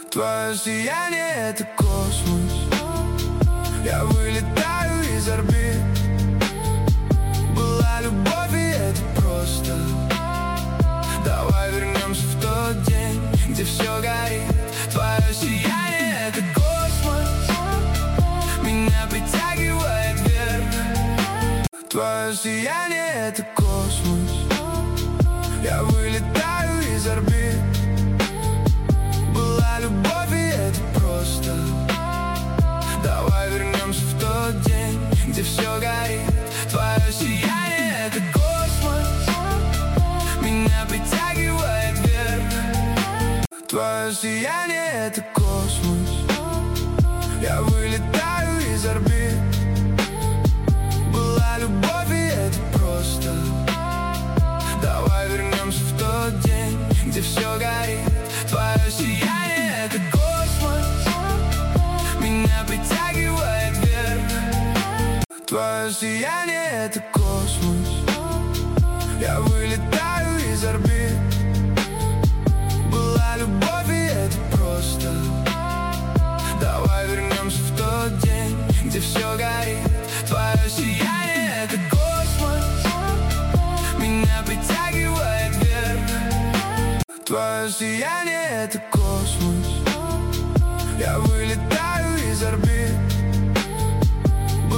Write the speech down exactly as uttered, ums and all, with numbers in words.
Твое сияние — это космос. Я вылетаю из орбит. Была любовь, и это просто. Давай вернемся в тот день, где все горит. Твое сияние — это космос. Меня притягивает вверх. Твое сияние — это космос. Я вылетаю из орбит. Была любовь, и это просто. Давай вернемся в тот день, где все горит. Твое сияние — это космос. Меня притягивает вверх. Твое сияние — это космос. Я вылетаю из орбит. Была любовь, и это просто. Давай вернемся в тот день, где все горит. Твое сияние — это космос. Меня притягивает вверх. Твое сияние — это космос. Я вылетаю из орбит. Была любовь, и это просто. Давай вернемся в тот день, где все горит. Твое сияние — это космос. Меня притягивает вверх. Твое сияние — это космос. Я вылетаю из орбит.